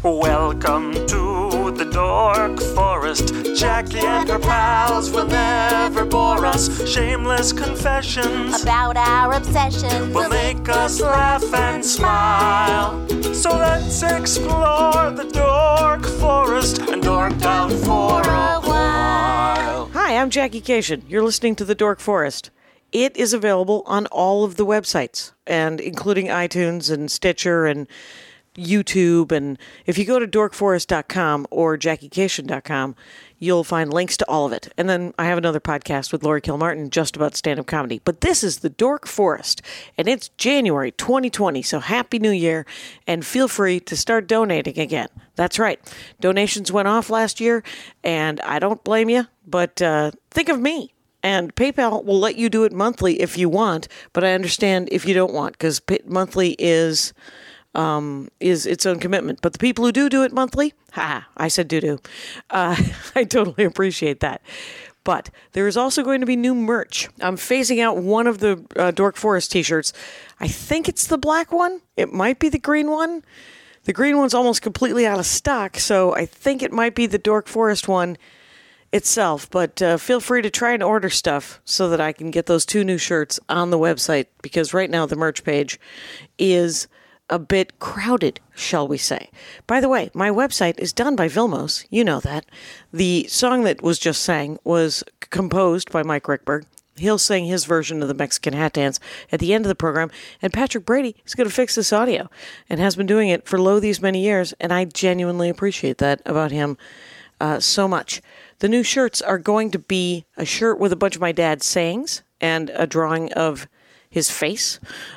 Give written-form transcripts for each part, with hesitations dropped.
Welcome to the Dork Forest. Jackie and her pals will never bore us. Shameless confessions about our obsession will make us laugh and smile. So let's explore the Dork Forest and dork out for a while. Hi, I'm Jackie Cation. You're listening to the Dork Forest. It is available on all of the websites, and including iTunes and Stitcher and YouTube. And if you go to dorkforest.com or jackiecation.com, you'll find links to all of it. And then I have another podcast with Laurie Kilmartin just about stand-up comedy. But this is the Dork Forest, and it's January 2020, so Happy New Year, and feel free to start donating again. That's right. Donations went off last year, and I don't blame you, but think of me. And PayPal will let you do it monthly if you want, but I understand if you don't want, because monthly is its own commitment. But the people who do it monthly, I said do. I totally appreciate that. But there is also going to be new merch. I'm phasing out one of the Dork Forest t-shirts. I think it's the black one. It might be the green one. The green one's almost completely out of stock, so I think it might be the Dork Forest one itself. But feel free to try and order stuff so that I can get those two new shirts on the website, because right now the merch page is a bit crowded, shall we say. By the way, my website is done by Vilmos. You know that. The song that was just sang was composed by Mike Rickberg. He'll sing his version of the Mexican hat dance at the end of the program, and Patrick Brady is going to fix this audio and has been doing it for these many years, and I genuinely appreciate that about him so much. The new shirts are going to be a shirt with a bunch of my dad's sayings and a drawing of his face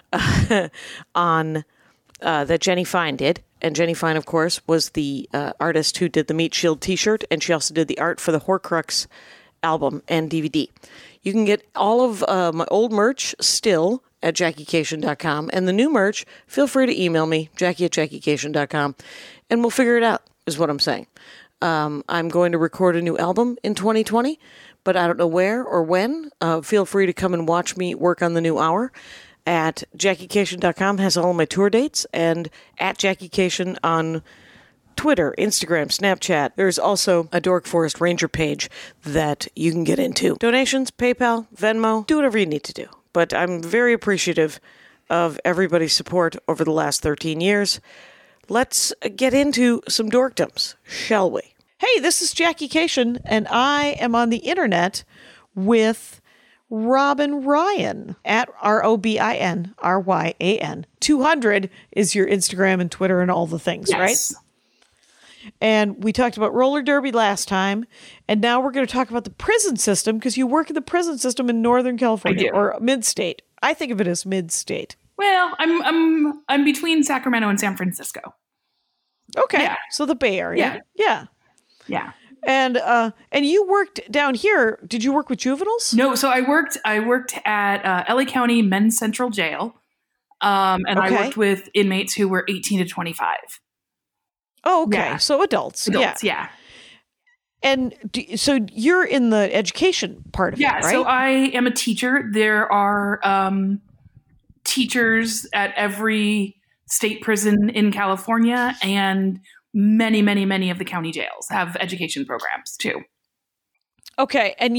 on that Jenny Fine did. And Jenny Fine, of course, was the artist who did the Meat Shield t-shirt, and she also did the art for the Horcrux album and DVD. You can get all of my old merch still at JackieCation.com, and the new merch, feel free to email me, Jackie@JackieCation.com, and we'll figure it out, is what I'm saying. I'm going to record a new album in 2020, but I don't know where or when. Feel free to come and watch me work on the new hour. At JackieCation.com has all my tour dates, and at JackieCation on Twitter, Instagram, Snapchat. There's also a Dork Forest Ranger page that you can get into. Donations, PayPal, Venmo, do whatever you need to do. But I'm very appreciative of everybody's support over the last 13 years. Let's get into some dorkdoms, shall we? Hey, this is Jackie Cation, and I am on the internet with Robin Ryan at ROBINRYAN. 200 is your Instagram and Twitter and all the things, yes. Right? And we talked about roller derby last time, and now we're going to talk about the prison system, because you work in the prison system in Northern California or mid-state. I think of it as mid-state. Well, I'm between Sacramento and San Francisco. Okay, yeah. So the Bay Area. Yeah. And you worked down here. Did you work with juveniles? No, so I worked at LA County Men's Central Jail, and I worked with inmates who were 18 to 25. Oh, okay. Yeah. So adults. Yeah. And so you're in the education part of it, right? Yeah, so I am a teacher. There are teachers at every state prison in California, and many, many, many of the county jails have education programs too. Okay. And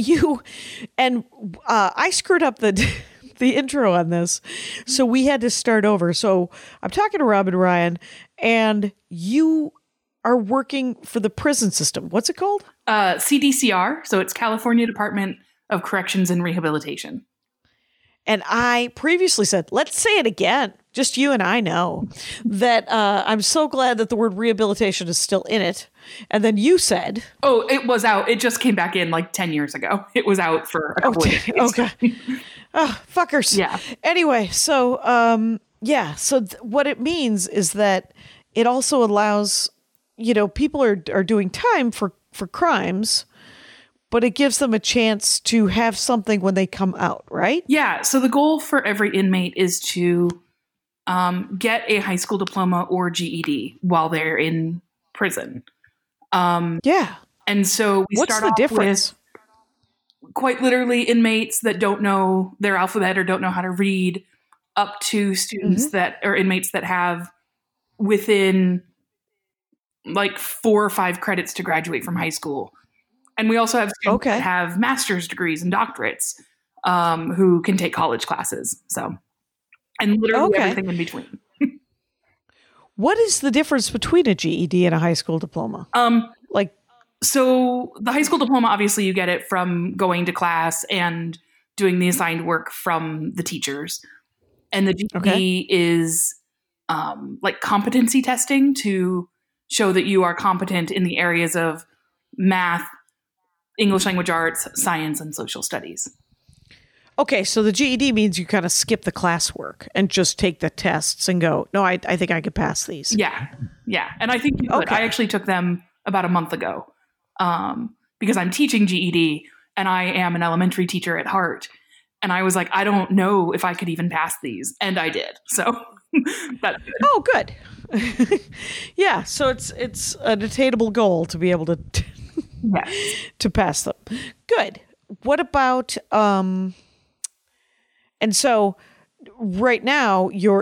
I screwed up the intro on this, so we had to start over. So I'm talking to Robin Ryan, and you are working for the prison system. What's it called? CDCR. So it's California Department of Corrections and Rehabilitation. And I previously said, let's say it again. Just you and I know that I'm so glad that the word rehabilitation is still in it. And then you said... Oh, it was out. It just came back in like 10 years ago. It was out for a couple of days. Okay. Oh, fuckers. Yeah. Anyway, so, what it means is that it also allows, people are doing time for crimes, but it gives them a chance to have something when they come out, right? Yeah. So the goal for every inmate is to get a high school diploma or GED while they're in prison. Yeah. And so we What's start the off difference? With quite literally inmates that don't know their alphabet or don't know how to read, up to students that or inmates that have within like 4 or 5 credits to graduate from high school. And we also have students that have master's degrees and doctorates who can take college classes. So, and literally everything in between. What is the difference between a GED and a high school diploma? So the high school diploma, obviously you get it from going to class and doing the assigned work from the teachers. And the GED is like competency testing to show that you are competent in the areas of math, English language arts, science, and social studies. Okay, so the GED means you kind of skip the classwork and just take the tests and go, no, I think I could pass these. Yeah. And I think you could. I actually took them about a month ago because I'm teaching GED and I am an elementary teacher at heart. And I was like, I don't know if I could even pass these. And I did. So that's good. Oh, good. Yeah, so it's an attainable goal to be able to to pass them. Good. What about and so right now you're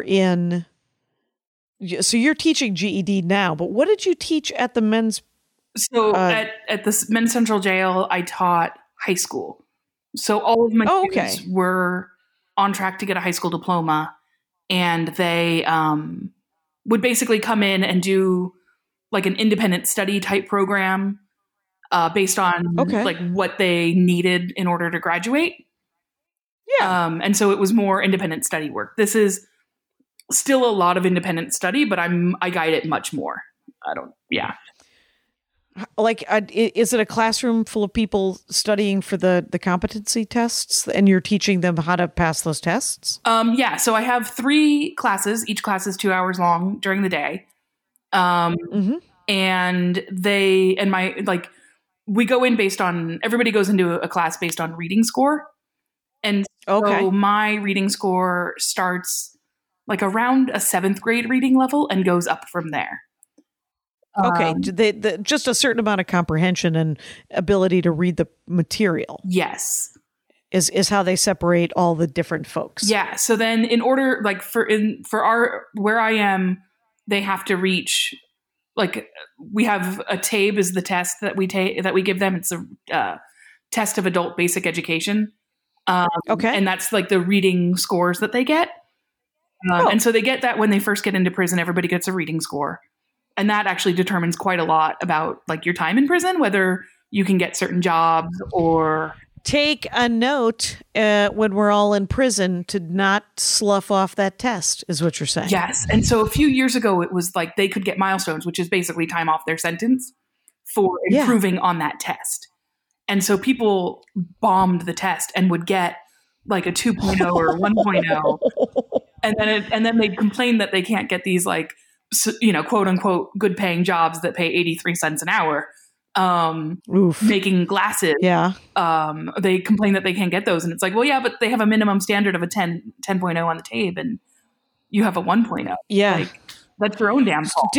teaching GED now, but what did you teach at the men's? So at the Men's Central Jail, I taught high school. So all of my students were on track to get a high school diploma, and they would basically come in and do like an independent study type program based on like what they needed in order to graduate. Yeah. And so it was more independent study work. This is still a lot of independent study, but I guide it much more. Like, is it a classroom full of people studying for the competency tests, and you're teaching them how to pass those tests? Yeah. So I have 3 classes. Each class is 2 hours long during the day. And we go in based on, everybody goes into a class based on reading score. And so my reading score starts like around a 7th grade reading level and goes up from there. Just a certain amount of comprehension and ability to read the material. Yes. Is how they separate all the different folks. Yeah. So then in order, like where I am, they have to reach, like we have a TABE is the test that we give them. It's a test of adult basic education. And that's like the reading scores that they get. And so they get that when they first get into prison. Everybody gets a reading score. And that actually determines quite a lot about like your time in prison, whether you can get certain jobs or... Take a note when we're all in prison to not slough off that test, is what you're saying. Yes. And so a few years ago, it was like they could get milestones, which is basically time off their sentence for improving on that test. And so people bombed the test and would get like a 2.0 or 1.0. And then they'd complain that they can't get these like, quote unquote, good paying jobs that pay 83 cents an hour. Making glasses. Yeah. They complain that they can't get those. And it's like, well, yeah, but they have a minimum standard of a 10.0 on the TABE and you have a 1.0. Yeah. Like, that's your own damn fault.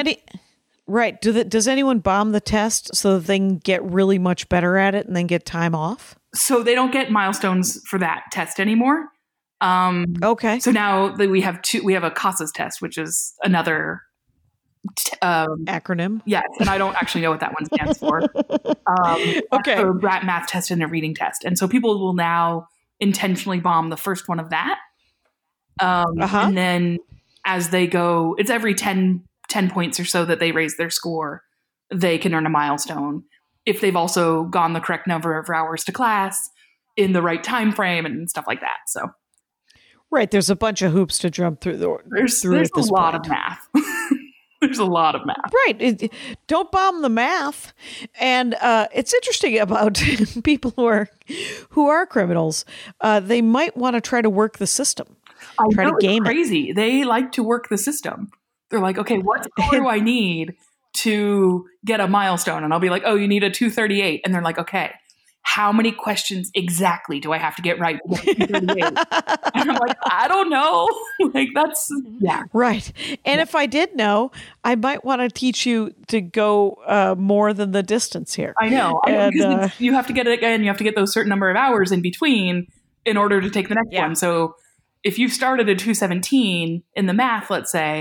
Does anyone bomb the test so that they can get really much better at it and then get time off? So they don't get milestones for that test anymore. So now we have a CASAS test, which is another acronym. Yes. And I don't actually know what that one stands for. A math test and a reading test. And so people will now intentionally bomb the first one of that. And then as they go, it's every 10 points or so that they raise their score, they can earn a milestone if they've also gone the correct number of hours to class in the right time frame and stuff like that. So right, there's a bunch of hoops to jump through. There's a lot of math. There's a lot of math. Right. Don't bomb the math. And it's interesting about people who are criminals. They might want to try to work the system. Try to game crazy. it. They like to work the system. They're like, okay, what score do I need to get a milestone? And I'll be like, oh, you need a 238. And they're like, okay, how many questions exactly do I have to get right? And I'm like, I don't know. Like right. And if I did know, I might want to teach you to go more than the distance here. I know. Because you have to get it again. You have to get those certain number of hours in between in order to take the next one. So if you started at 217 in the math, let's say,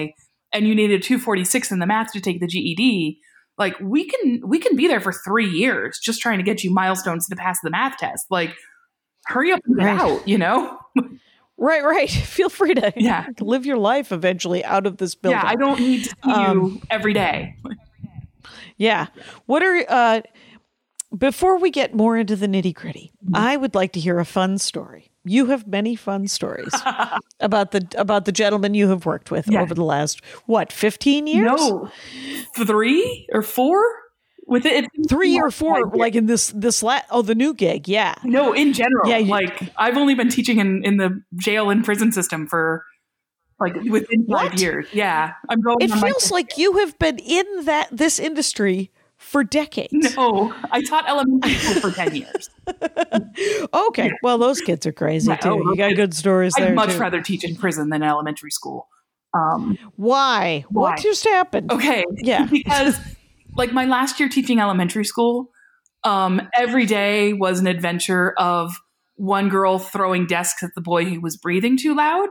and you need a 246 in the math to take the GED, like we can be there for 3 years just trying to get you milestones to pass the math test. Like, hurry up and get out, you know? Right. Feel free to Yeah. live your life eventually out of this building. Yeah, I don't need to see you every day. Yeah. What are before we get more into the nitty-gritty, I would like to hear a fun story. You have many fun stories about the gentleman you have worked with over the last 15 years? No, 3 or 4 with it. 3 or 4, like in the new gig. Yeah. No, in general. Yeah, like I've only been teaching in the jail and prison system for like within 5 years. Yeah, I'm going. It feels like you have been in this industry for decades. No, I taught elementary school for 10 years. Okay. Yeah. Well, those kids are crazy too. You got good stories there. I'd much rather teach in prison than elementary school. Why? What just happened? Okay. Yeah. Because like my last year teaching elementary school, every day was an adventure of one girl throwing desks at the boy who was breathing too loud.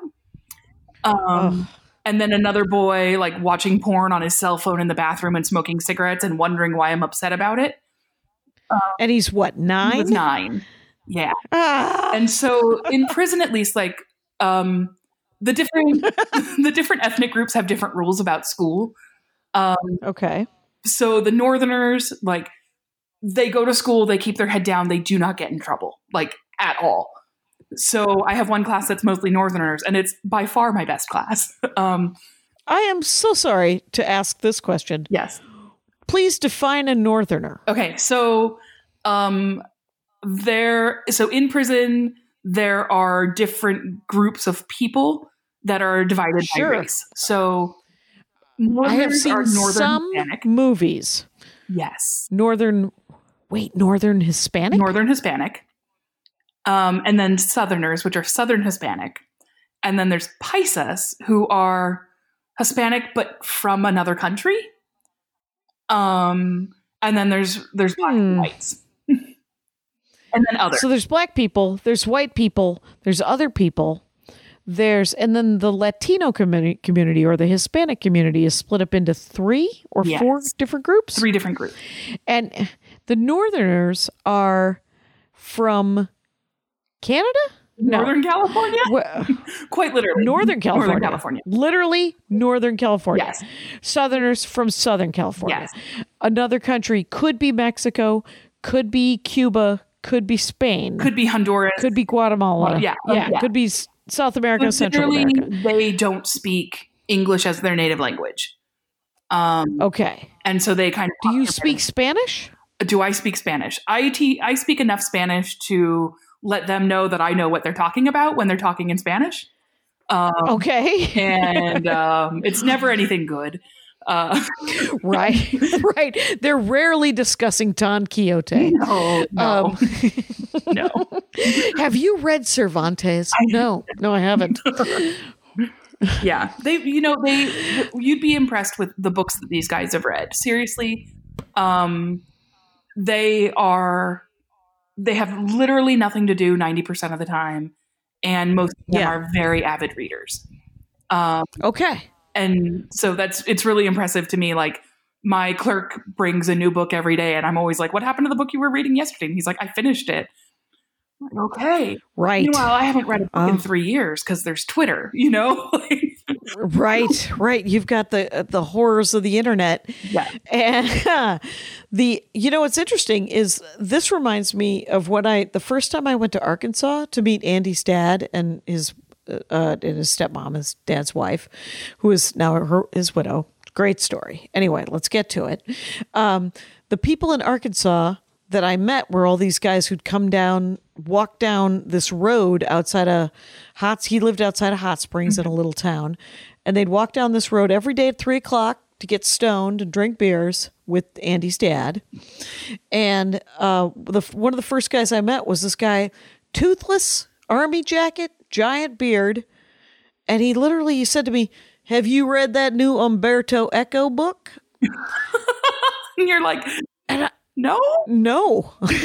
And then another boy like watching porn on his cell phone in the bathroom and smoking cigarettes and wondering why I'm upset about it. And he's what, 9? He was 9. Yeah. And so in prison, at least, like the different ethnic groups have different rules about school. Okay. So the Northerners, like, they go to school, they keep their head down, they do not get in trouble, like, at all. So I have one class that's mostly Northerners, and it's by far my best class. I am so sorry to ask this question. Yes. Please define a Northerner. Okay, so in prison, there are different groups of people that are divided by race. So I have seen some Hispanic. Movies. Yes. Northern Hispanic? Northern Hispanic. And then Southerners, which are Southern Hispanic. And then there's Paisas, who are Hispanic, but from another country. And then there's black and whites. And then others. So there's black people, there's white people, there's other people. And then the Latino community or the Hispanic community is split up into 3 or 4 different groups? 3 different groups. And the Northerners are from Canada? Northern California? Quite literally. Northern California. Literally Northern California. Yes. Southerners from Southern California. Yes. Another country could be Mexico, could be Cuba, could be Spain. Could be Honduras. Could be Guatemala. Yeah. Could be South America, but Central America. They don't speak English as their native language. Okay. And so they kind of... Do you speak Spanish? Do I speak Spanish? I speak enough Spanish to let them know that I know what they're talking about when they're talking in Spanish. Okay. And it's never anything good. Right. They're rarely discussing Don Quixote. No. No. Have you read Cervantes? No, I haven't. Yeah. You'd be impressed with the books that these guys have read. Seriously. They have literally nothing to do 90% of the time. And most of them are very avid readers. Okay. And so it's really impressive to me. Like, my clerk brings a new book every day and I'm always like, what happened to the book you were reading yesterday? And he's like, I finished it. I'm like, okay. Right. Meanwhile, I haven't read a book in 3 years because there's Twitter, you know? Right. You've got the horrors of the internet. Yeah. And what's interesting is this reminds me of the first time I went to Arkansas to meet Andy's dad and his stepmom, his dad's wife, who is now his widow. Great story. Anyway, let's get to it. The people in Arkansas that I met were all these guys who'd walk down this road outside he lived outside of Hot Springs in a little town. And they'd walk down this road every day at 3:00 to get stoned and drink beers with Andy's dad. And one of the first guys I met was this guy, toothless, army jacket, giant beard. And he said to me, have you read that new Umberto Eco book? And you're like, no.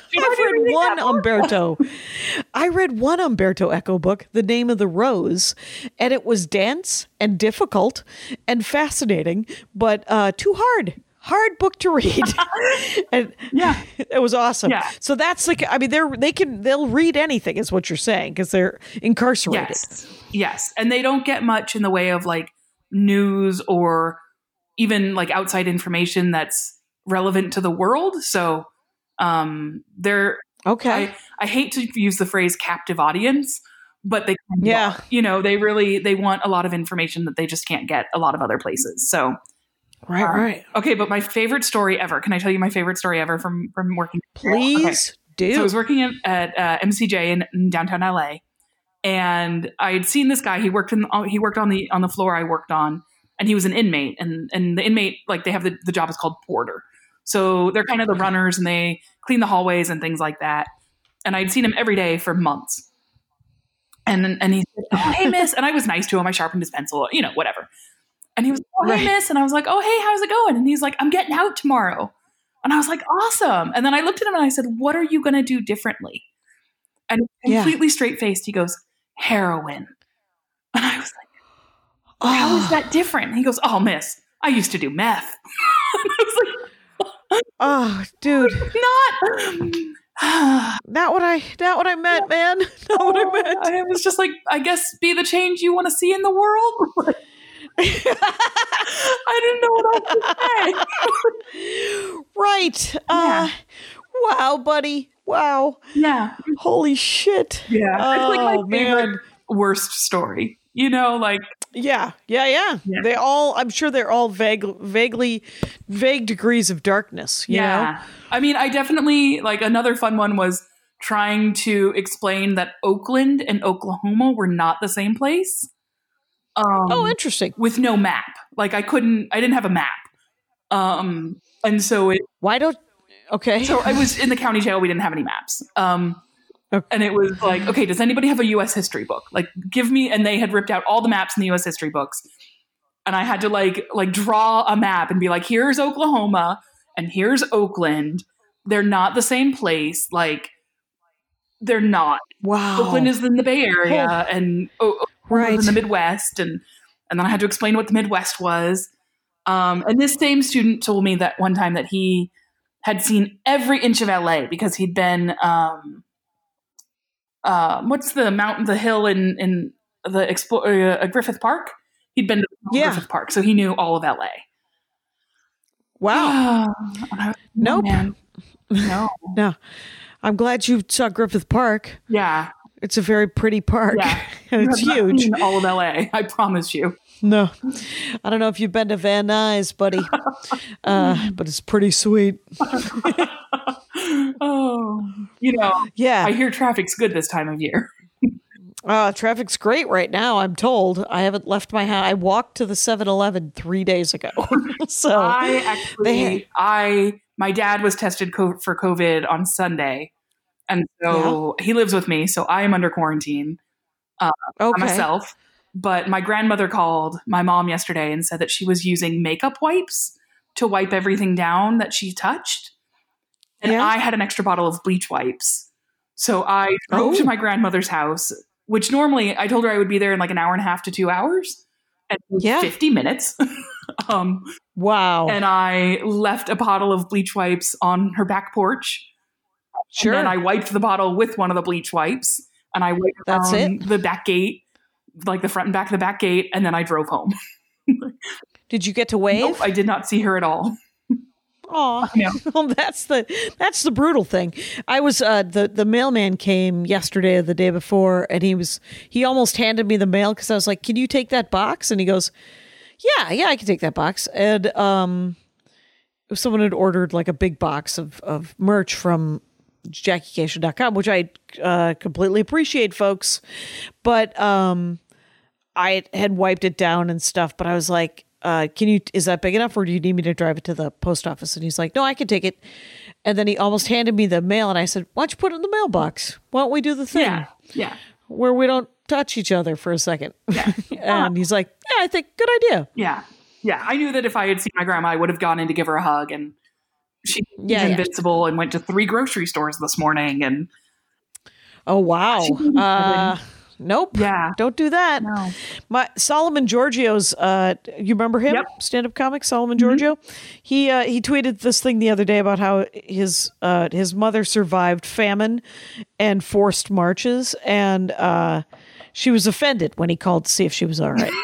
I've read one Umberto. I read one Umberto Eco book, The Name of the Rose, and it was dense and difficult and fascinating, but too hard. Hard book to read. And Yeah. it was awesome. Yeah. So that's like, I mean, they'll read anything is what you're saying, because they're incarcerated. Yes. And they don't get much in the way of like news or even like outside information that's relevant to the world. So they're Okay. I hate to use the phrase captive audience, but they Yeah. they want a lot of information that they just can't get a lot of other places. So Right. okay, but my favorite story ever. Can I tell you my favorite story ever from working? Please do. So I was working at MCJ in downtown LA, and I had seen this guy. He worked on the floor I worked on, and he was an inmate. And the inmate, like, they have the job is called porter. So they're kind of the runners, and they clean the hallways and things like that. And I'd seen him every day for months. And he said, "Oh, hey, miss," and I was nice to him. I sharpened his pencil, whatever. And he was like, "Oh, hey, miss," and I was like, "Oh, hey, how's it going?" And he's like, "I'm getting out tomorrow." And I was like, "Awesome." And then I looked at him and I said, "What are you going to do differently?" And completely straight-faced, he goes, "Heroin." And I was like, "How is that different?" And he goes, "Oh, miss, I used to do meth." And I was like, Oh, dude. Not what I meant, man. Not what I meant. I was just like, I guess be the change you want to see in the world. I didn't know what else to say. Right. Yeah. Wow, buddy. Wow. Yeah. Holy shit. Yeah. It's like my favorite man. worst story. Like Yeah. They all, I'm sure they're all vague degrees of darkness, you know? I mean, I definitely, like, another fun one was trying to explain that Oakland and Oklahoma were not the same place. Interesting. With no map. Like, I didn't have a map. And so okay. So I was in the county jail. We didn't have any maps. Okay. And it was like, okay, does anybody have a U.S. history book? Like, give me, and they had ripped out all the maps in the U.S. history books. And I had to like draw a map and be like, here's Oklahoma and here's Oakland. They're not the same place. Like, they're not. Wow. Oakland is in the Bay Area and right. in the Midwest. And then I had to explain what the Midwest was. And this same student told me that one time that he had seen every inch of LA because he'd been, what's the hill in the Griffith Park? He'd been to Griffith Park, so he knew all of LA. Wow. Nope. Man. No. No. I'm glad you saw Griffith Park. Yeah. It's a very pretty park. Yeah. And it's huge. In all of LA, I promise you. No. I don't know if you've been to Van Nuys, buddy. But it's pretty sweet. Yeah. I hear traffic's good this time of year. Traffic's great right now, I'm told. I haven't left my house. I walked to the 7-Eleven 3 days ago. So my dad was tested for COVID on Sunday. And so he lives with me. So I am under quarantine myself. But my grandmother called my mom yesterday and said that she was using makeup wipes to wipe everything down that she touched. And I had an extra bottle of bleach wipes. So I drove to my grandmother's house, which normally I told her I would be there in like an hour and a half to 2 hours. And 50 minutes. Wow. And I left a bottle of bleach wipes on her back porch. Sure. And then I wiped the bottle with one of the bleach wipes. And I wiped down the back gate, like the front and back of the back gate. And then I drove home. Did you get to wave? Nope, I did not see her at all. Oh, yeah. Well, that's the brutal thing. I was the mailman came yesterday or the day before, and he almost handed me the mail because I was like, "Can you take that box?" And he goes, "Yeah, I can take that box." And someone had ordered like a big box of merch from JackieCation.com, which I completely appreciate, folks. But I had wiped it down and stuff, but I was like, is that big enough, or do you need me to drive it to the post office? And he's like, "No, I can take it." And then he almost handed me the mail, and I said, "Why don't you put it in the mailbox? Why don't we do the thing where we don't touch each other for a second?" Yeah. And he's like, "Yeah, I think good idea." Yeah. I knew that if I had seen my grandma, I would have gone in to give her a hug, and she's Yeah. invincible and went to 3 grocery stores this morning. And Oh, wow. Nope. Yeah. Don't do that. No. Solomon Giorgio's, you remember him? Yep. Stand-up comic Solomon Giorgio. He tweeted this thing the other day about how his mother survived famine and forced marches, and she was offended when he called to see if she was all right.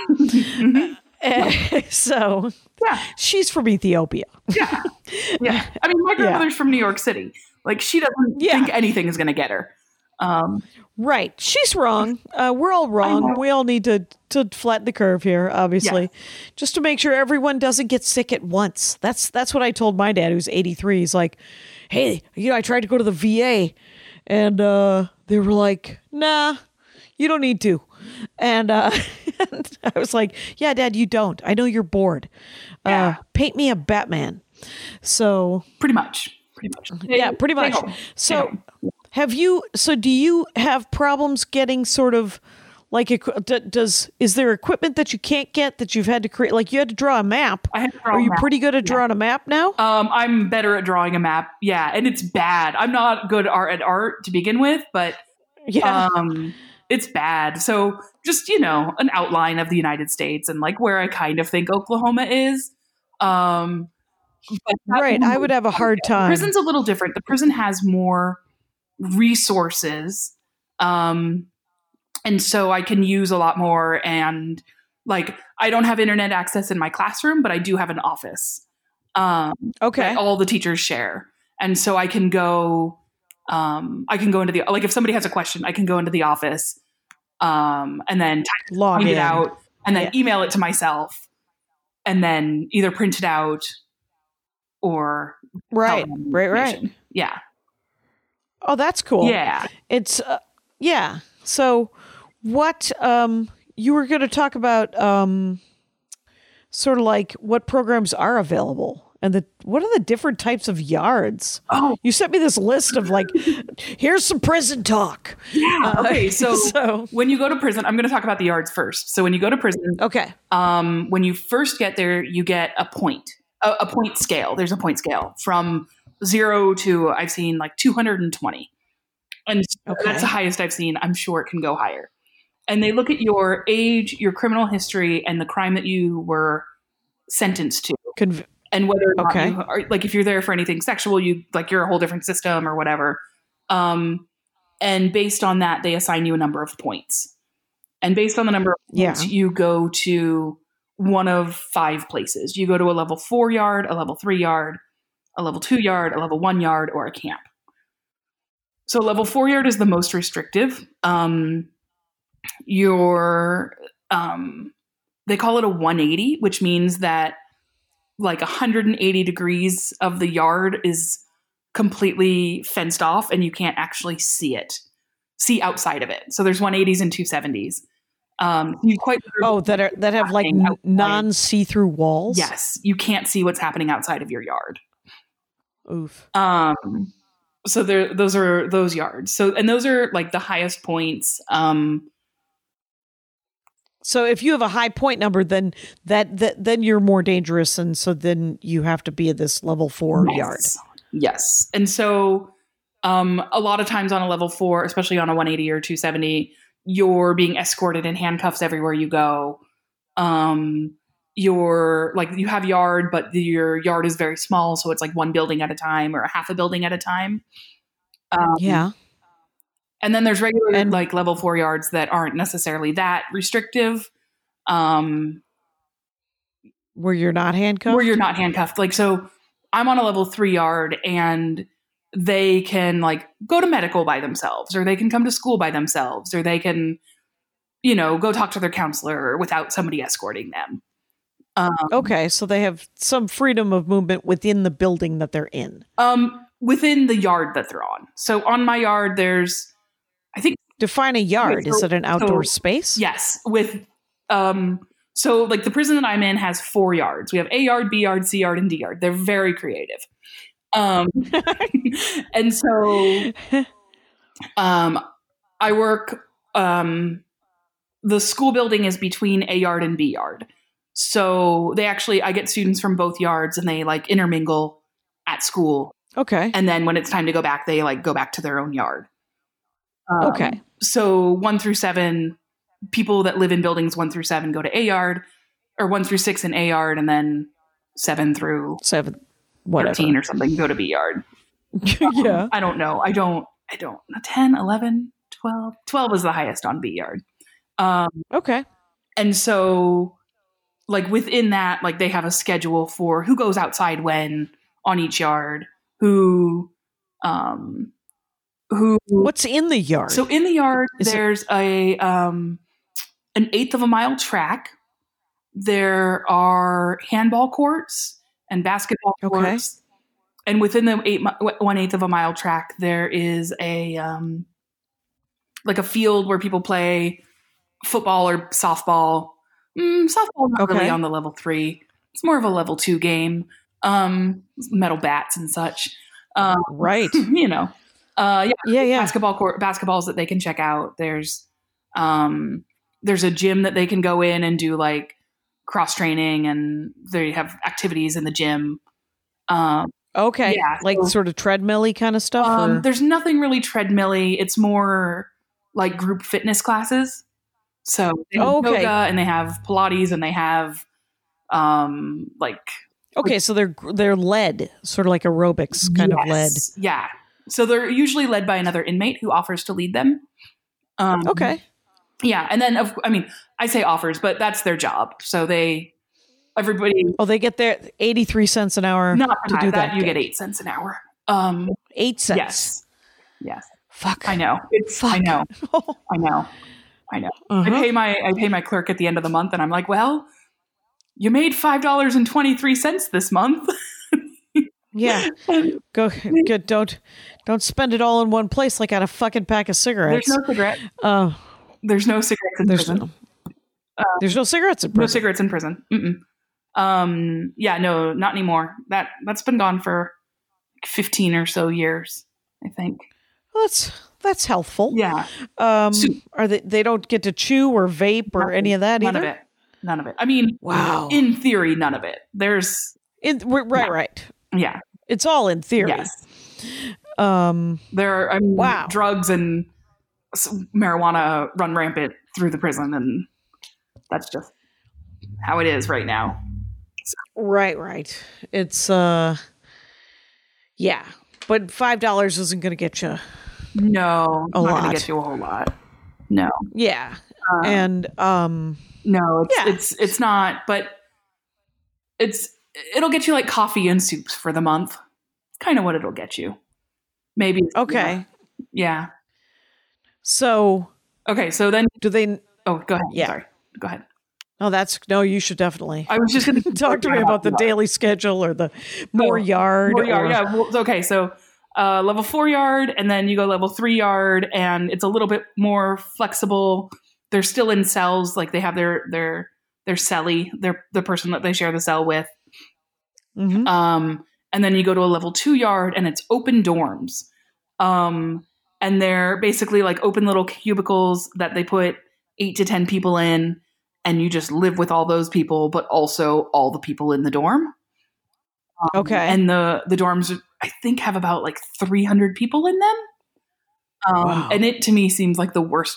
So Yeah. she's from Ethiopia. Yeah. Yeah. I mean, my grandmother's from New York City. Like, she doesn't think anything is going to get her. Right. She's wrong. We're all wrong. We all need to flatten the curve here, obviously, just to make sure everyone doesn't get sick at once. That's what I told my dad, who's 83. He's like, hey, I tried to go to the VA, and they were like, nah, you don't need to. And and I was like, yeah, Dad, you don't. I know you're bored. Paint me a Batman. So Pretty much. yeah, pretty much. So do you have problems getting sort of like, is there equipment that you can't get that you've had to create? Like, you had to draw a map. I had to draw Are a you map. pretty good at drawing a map now? I'm better at drawing a map. Yeah. And it's bad. I'm not good at art to begin with, but it's bad. So just, an outline of the United States and like where I kind of think Oklahoma is. Right. I would have a hard time. Prison's a little different. The prison has more resources. And so I can use a lot more. And like, I don't have internet access in my classroom, but I do have an office. Okay. That all the teachers share. And so I can go into the, like, if somebody has a question, I can go into the office, and then Log it in. out and then email it to myself and then either print it out or Right. tell them Right. information. Yeah. Oh, that's cool. Yeah. It's So what you were going to talk about sort of like what programs are available and what are the different types of yards? Oh, You sent me this list of like, here's some prison talk. yeah. Okay. So, So- when you go to prison, I'm going to talk about the yards first. So when you go to prison, Okay. when you first get there, you get a point scale. There's a point scale from 0 to, I've seen like 220. And that's the highest I've seen. I'm sure it can go higher. And they look at your age, your criminal history, and the crime that you were sentenced to. And whether or not you are, like, if you're there for anything sexual, you're a whole different system or whatever. And based on that, they assign you a number of points. And based on the number of points, you go to one of 5 places. You go to a level 4 yard, a level 3 yard, a level 2 yard, a level 1 yard, or a camp. So level 4 yard is the most restrictive. They call it a 180, which means that like 180 degrees of the yard is completely fenced off and you can't actually see outside of it. So there's 180s and 270s. That have like non-see-through walls. Yes, you can't see what's happening outside of your yard. Oof. So those are those yards. So, and those are like the highest points. So if you have a high point number, then then you're more dangerous, and so then you have to be at this level 4 yard. Yes, and so a lot of times on a level 4, especially on a 180 or 270, you're being escorted in handcuffs everywhere you go. You're like, you have yard, but your yard is very small, so it's like one building at a time or a half a building at a time. And then there's regular like level 4 yards that aren't necessarily that restrictive. Where you're not handcuffed? Like, so I'm on a level 3 yard and they can like go to medical by themselves, or they can come to school by themselves, or they can, go talk to their counselor without somebody escorting them. Okay. So they have some freedom of movement within the building that they're in. Within the yard that they're on. So on my yard, there's, I think. Define a yard. Is it an outdoor space? Yes. So like the prison that I'm in has 4 yards. We have A yard, B yard, C yard, and D yard. They're very creative. And so I work, the school building is between A yard and B yard. So I get students from both yards and they like intermingle at school. Okay. And then when it's time to go back, they like go back to their own yard. Okay. So 1 through 7, people that live in buildings 1 through 7 go to A yard, or 1 through 6 in A yard, and then 7 through 13 or something go to B yard. Yeah. I don't know. I don't 10, 11, 12. 12 is the highest on B yard. Okay. And so like within that, like they have a schedule for who goes outside when on each yard, who What's in the yard? So in the yard, there's an 1/8 of a mile track. There are handball courts and basketball courts. And within the 1/8 of a mile track, there is a like a field where people play football or softball. Softball not really on the level 3. It's more of a level 2 game. Metal bats and such. Right. You know. Yeah. Basketballs that they can check out. There's a gym that they can go in and do like cross training, and they have activities in the gym. Okay. Yeah, like sort of treadmill-y kind of stuff? There's nothing really treadmill-y. It's more like group fitness classes. So they have yoga, and they have Pilates, and they have so they're led, sort of like aerobics kind of led. Yeah. So they're usually led by another inmate who offers to lead them. Yeah. And then, I say offers, but that's their job. So everybody. Oh, they get their 83 cents an hour to do that. You get 8 cents an hour. 8 cents. Yes. Fuck. I know. I know. I know. I pay my clerk at the end of the month, and I'm like, well, you made $5.23 this month. Yeah. Good. Don't spend it all in one place like on a fucking pack of cigarettes. There's no cigarette. There's no cigarettes in prison. There's no cigarettes in prison. No cigarettes in prison. Yeah, no, not anymore. That's been gone for 15 or so years, I think. Well, that's healthful. Yeah. Are they don't get to chew or vape or any of that either? None of it. I mean, wow. In theory, none of it. Right. Yeah. It's all in theory. Yes. There are drugs and marijuana run rampant through the prison, and that's just how it is right now. So. Right. It's but $5 isn't going to get you. No, not going to get you a whole lot. No. Yeah. And no, it's not, but it'll get you like coffee and soups for the month. Kind of what it'll get you. Maybe. Okay. Yeah. So. Okay. So then. Do they? Oh, go ahead. Yeah. Sorry. Go ahead. No, you should definitely. I was just going to talk to me about the daily schedule or the more yard. More yard. Yeah. Well, okay. So level 4 yard, and then you go level 3 yard, and it's a little bit more flexible. They're still in cells. Like they have their cellie. They're the person that they share the cell with. Mm-hmm. And then you go to a level 2 yard, and it's open dorms. And they're basically like open little cubicles that they put 8 to 10 people in, and you just live with all those people, but also all the people in the dorm. Okay. And the dorms, I think, have about like 300 people in them. Wow. And it to me seems like the worst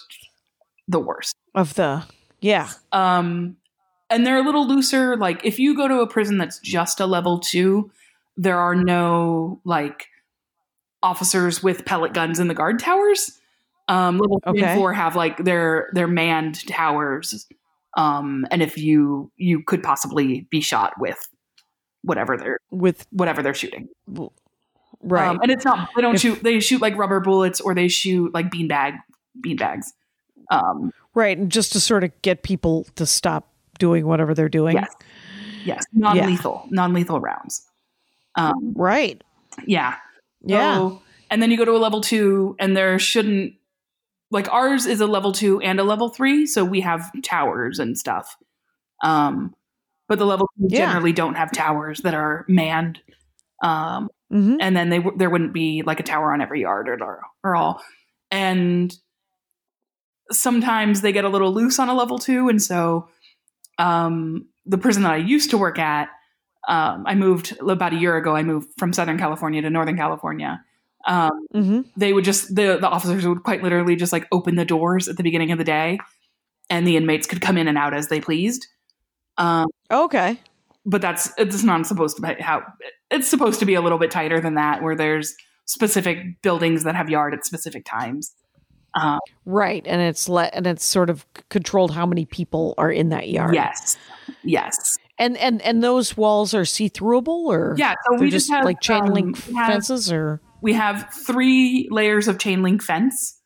of the, yeah. And they're a little looser. Like if you go to a prison that's just a level 2, there are no like officers with pellet guns in the guard towers. Level 3 and 4 have like their manned towers. And if you could possibly be shot with whatever they're shooting. Right. And it's not, they don't shoot, they shoot like rubber bullets, or they shoot like beanbags. Right. And just to sort of get people to stop doing whatever they're doing. Yes. Non-lethal rounds. Right. Yeah. Yeah. So, and then you go to a level 2, and there shouldn't, like ours is a level 2 and a level 3. So we have towers and stuff. But the level 2 generally don't have towers that are manned. Mm-hmm. And then there wouldn't be like a tower on every yard or all. And sometimes they get a little loose on a level 2. And so, the prison that I used to work at, I moved about a year ago. I moved from Southern California to Northern California. They would just, the officers would quite literally just like open the doors at the beginning of the day, and the inmates could come in and out as they pleased. Okay. But it's not supposed to be how it's supposed to be. A little bit tighter than that, where there's specific buildings that have yard at specific times. Right. And it's sort of controlled how many people are in that yard. Yes. And those walls are see-throughable, or yeah, so we just have like chain link fences, or we have 3 layers of chain link fence,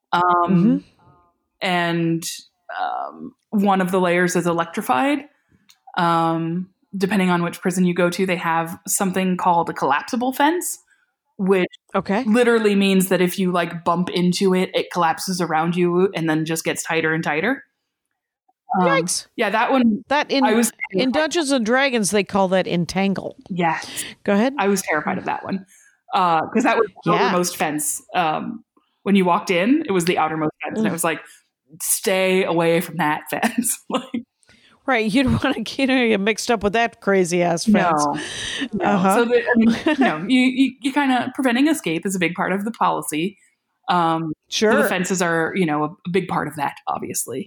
and one of the layers is electrified. Depending on which prison you go to, they have something called a collapsible fence, which literally means that if you like bump into it, it collapses around you and then just gets tighter and tighter. Yikes. Yeah, that one. That in Dungeons and Dragons, they call that entangle. Yes. Go ahead. I was terrified of that one because that was the outermost fence. When you walked in, it was the outermost fence, and it was like, stay away from that fence. Like, right, you don't want to get mixed up with that crazy ass fence. No. So you kind of preventing escape is a big part of the policy. Sure, so the fences are a big part of that, obviously.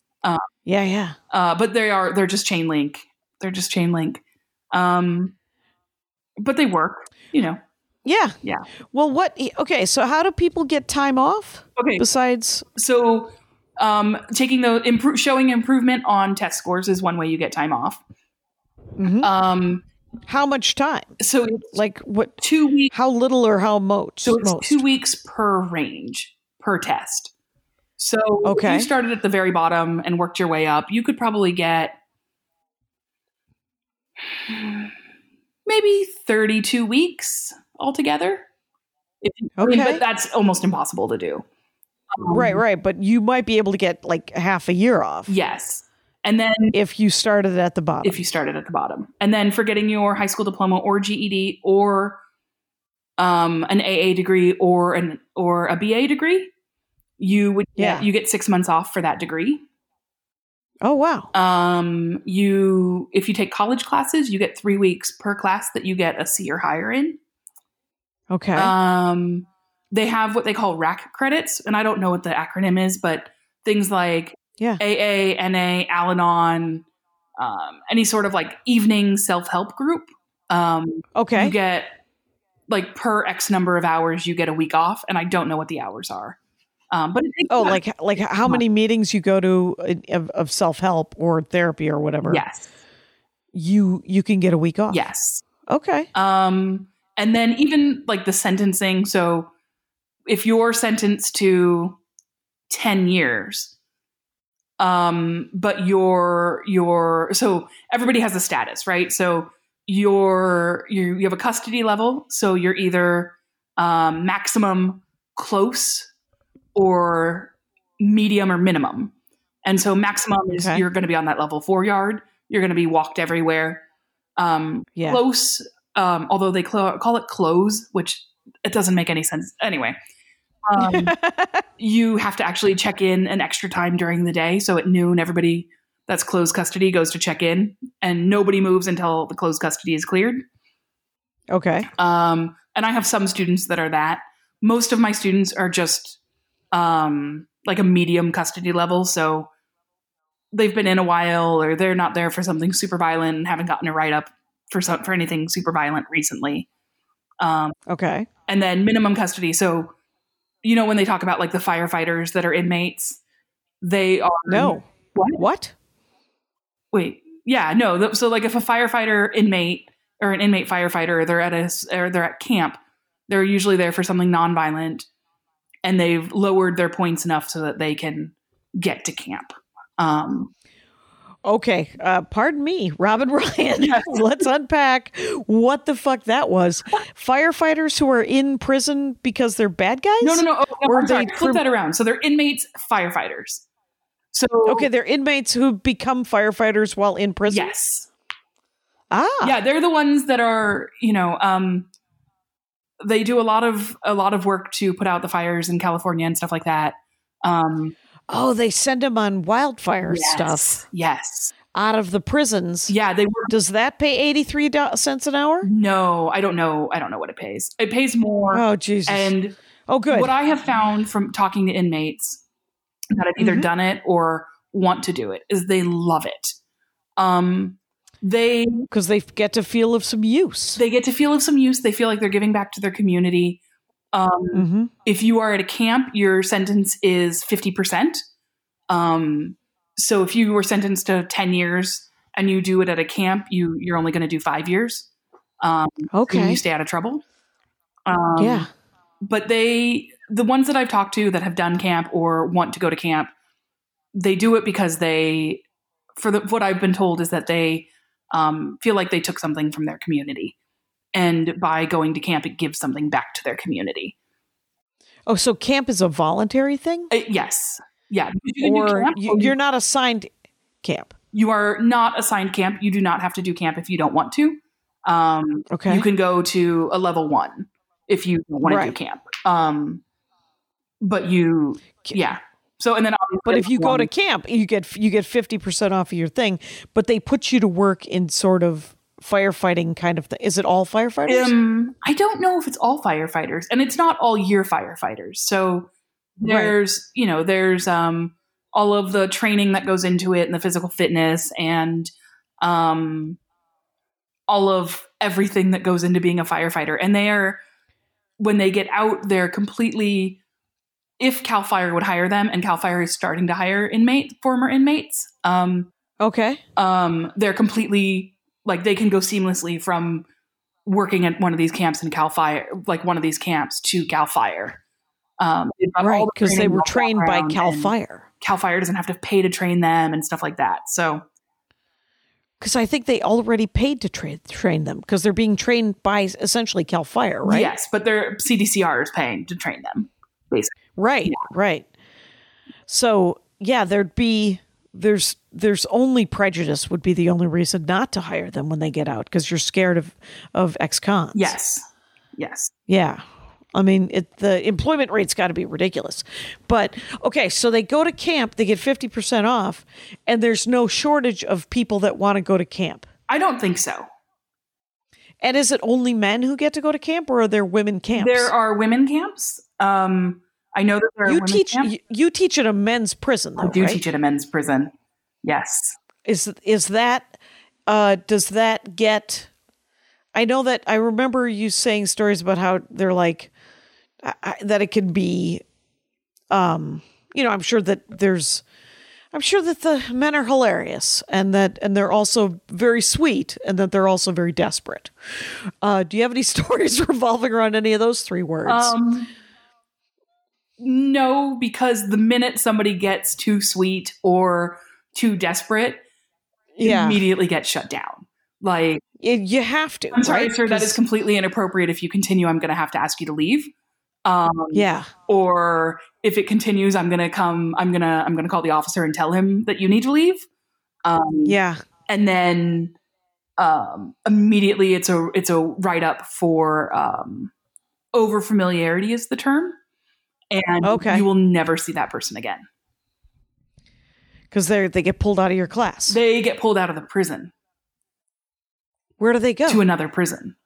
But they're just chain link. They're just chain link. But they work, Yeah. Well, so how do people get time off? Okay. Besides, so taking showing improvement on test scores is one way you get time off. How much time? So it's like what? 2 weeks. How little or how most? So it's 2 weeks per range per test. So if you started at the very bottom and worked your way up, you could probably get maybe 32 weeks altogether. But that's almost impossible to do. Right. But you might be able to get like half a year off. Yes. And then if you started at the bottom. And then for getting your high school diploma or GED or an AA degree or a BA degree, you get 6 months off for that degree. Oh, wow. If you take college classes, you get 3 weeks per class that you get a C or higher in. Okay. They have what they call RAC credits, and I don't know what the acronym is, but things like AA, NA, Al-Anon, any sort of like evening self-help group. You get like per X number of hours, you get a week off, and I don't know what the hours are. But like how many meetings you go to of self-help or therapy or whatever? Yes. You can get a week off. Yes. Okay. And then even like the sentencing. So if you're sentenced to 10 years, but so everybody has a status, right? So you have a custody level. So you're either maximum, close, or medium or minimum. And so maximum is you're going to be on that level 4 yard. You're going to be walked everywhere. Close, although they call it close, which it doesn't make any sense. Anyway, you have to actually check in an extra time during the day. So at noon, everybody that's closed custody goes to check in, and nobody moves until the closed custody is cleared. Okay. And I have some students that are that. Most of my students are just like a medium custody level. So they've been in a while, or they're not there for something super violent and haven't gotten a write-up for anything super violent recently. Okay. And then minimum custody. So, when they talk about like the firefighters that are inmates, they are... No. What? Wait. Yeah, no. So like if a firefighter inmate or an inmate firefighter, they're at camp, they're usually there for something nonviolent, and they've lowered their points enough so that they can get to camp. Okay. Pardon me, Robin Ryan. Yes. Let's unpack what the fuck that was. Firefighters who are in prison because they're bad guys? No. I'm sorry. Flip that around. So they're inmates, firefighters. So they're inmates who become firefighters while in prison? Yes. Yeah, they're the ones that are, they do a lot of work to put out the fires in California and stuff like that. They send them on wildfire stuff. Yes. out of the prisons. Yeah, they were. Does that pay 83 cents an hour? No, I don't know. I don't know what it pays. It pays more. Oh, Jesus. And oh, good. what I have found from talking to inmates that have either done it or want to do it is they love it. Because they get to feel of some use. They get to feel of some use. They feel like they're giving back to their community. If you are at a camp, your sentence is 50%. So if you were sentenced to 10 years and you do it at a camp, you're only going to do 5 years. Okay. And you stay out of trouble. Yeah. But the ones that I've talked to that have done camp or want to go to camp, they do it because what I've been told is that they feel like they took something from their community. And by going to camp, it gives something back to their community. Oh, so camp is a voluntary thing? Yes. Yeah. You're not assigned camp. You are not assigned camp. You do not have to do camp if you don't want to. Okay. You can go to a level 1 if you don't want to do camp. But yeah. So, and then but if you go to camp, you get 50% off of your thing, but they put you to work in sort of firefighting kind of thing. Is it all firefighters? I don't know if it's all firefighters, and it's not all year firefighters. So there's all of the training that goes into it and the physical fitness and all of everything that goes into being a firefighter. And when they get out, they're completely, if CAL FIRE would hire them, and CAL FIRE is starting to hire former inmates. Okay. They're completely, like, they can go seamlessly from working at one of these camps in CAL FIRE, like one of these camps, to CAL FIRE. Right, because they were trained by CAL FIRE. CAL FIRE doesn't have to pay to train them and stuff like that. So, because I think they already paid to train them, because they're being trained by essentially CAL FIRE, right? Yes, but their CDCR is paying to train them, basically. Right, right. So yeah, there's only prejudice would be the only reason not to hire them when they get out, because you're scared of ex-cons. Yes. Yeah. I mean, the employment rate's got to be ridiculous. But, okay, so they go to camp, they get 50% off, and there's no shortage of people that want to go to camp. I don't think so. And is it only men who get to go to camp, or are there women camps? There are women camps. I know that there are women camps. You teach at a men's prison, though, I do right? teach at a men's prison. Yes. Is that, does that get, I know that I remember you saying stories about how they're like, that it can be, I'm sure that the men are hilarious and they're also very sweet and that they're also very desperate. Do you have any stories revolving around any of those three words? No, because the minute somebody gets too sweet or too desperate, immediately gets shut down. Like, you have to. I'm sorry, right? sir, that is completely inappropriate. If you continue, I'm going to have to ask you to leave. Or if it continues, I'm going to call the officer and tell him that you need to leave. And then, immediately it's a write up for, over familiarity is the term. And you will never see that person again. Because they get pulled out of your class. They get pulled out of the prison. Where do they go? To another prison.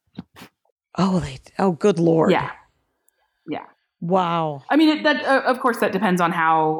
Oh, good Lord. Yeah. Wow. I mean, of course, that depends on how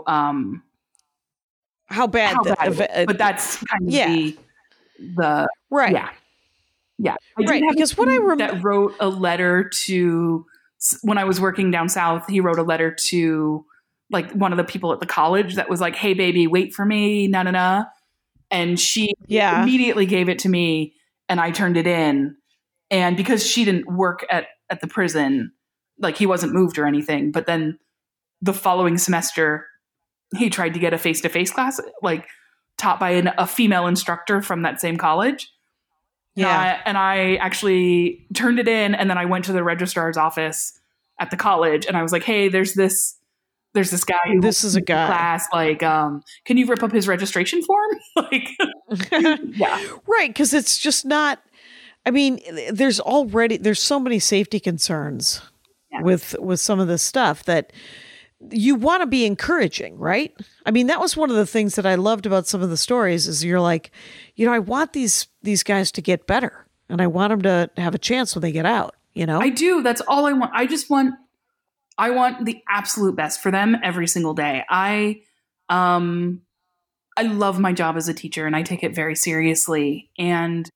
bad. But that's kind of the right. Yeah. Right. Because what I remember that wrote a letter to, when I was working down south, he wrote a letter to like one of the people at the college that was like, "Hey, baby, wait for me, na." And she immediately gave it to me, and I turned it in. And because she didn't work at the prison, like he wasn't moved or anything, but then the following semester, he tried to get a face-to-face class, like taught by a female instructor from that same college. Yeah. And I actually turned it in, and then I went to the registrar's office at the college, and I was like, "Hey, there's this guy. This is a guy. Class. Like, can you rip up his registration form?" Like, yeah, right. Because it's just not. I mean, there's so many safety concerns with some of this stuff that you want to be encouraging, right? I mean, that was one of the things that I loved about some of the stories is you're like, I want these guys to get better and I want them to have a chance when they get out, I do. That's all I want. I want the absolute best for them every single day. I love my job as a teacher and I take it very seriously. And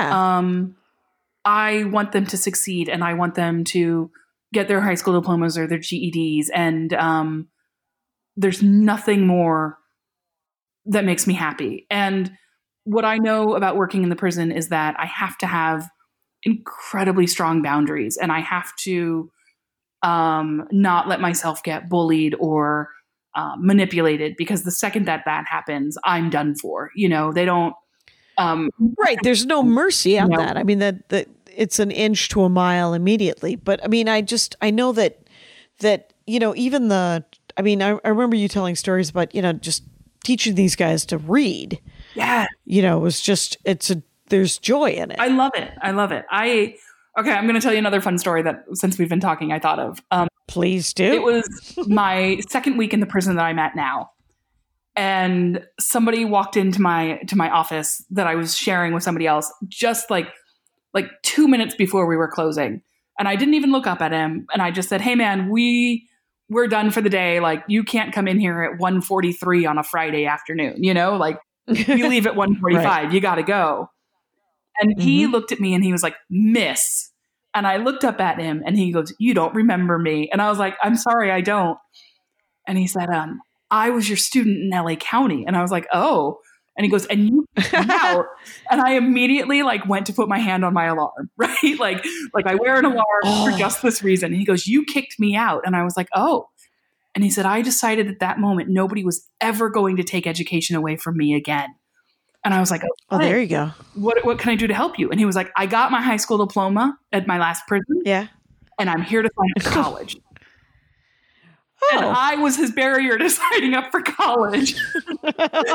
I want them to succeed and I want them to get their high school diplomas or their GEDs. And there's nothing more that makes me happy. And what I know about working in the prison is that I have to have incredibly strong boundaries and I have to not let myself get bullied or manipulated, because the second that happens, I'm done for. They don't. Right. There's no mercy on that. I mean, that it's an inch to a mile immediately. But I mean, I know that even I remember you telling stories about, just teaching these guys to read. Yeah. It was just, there's joy in it. I love it. Okay, I'm going to tell you another fun story that since we've been talking, I thought of. Please do. It was my second week in the prison that I'm at now. And somebody walked into my office that I was sharing with somebody else just like 2 minutes before we were closing. And I didn't even look up at him. And I just said, hey, man, we're done for the day. Like, you can't come in here at 1:43 on a Friday afternoon. Like, you leave at 1:45. Right. You got to go. And he looked at me and he was like, Miss. And I looked up at him and he goes, you don't remember me. And I was like, I'm sorry, I don't. And he said, I was your student in LA County. And I was like, oh. And he goes, and you came out. And I immediately went to put my hand on my alarm, right? Like I wear an alarm for just this reason. And he goes, you kicked me out. And I was like, oh. And he said, I decided at that moment, nobody was ever going to take education away from me again. And I was like, oh, there you go. What can I do to help you? And he was like, I got my high school diploma at my last prison. Yeah. And I'm here to sign up for college. And I was his barrier to signing up for college. and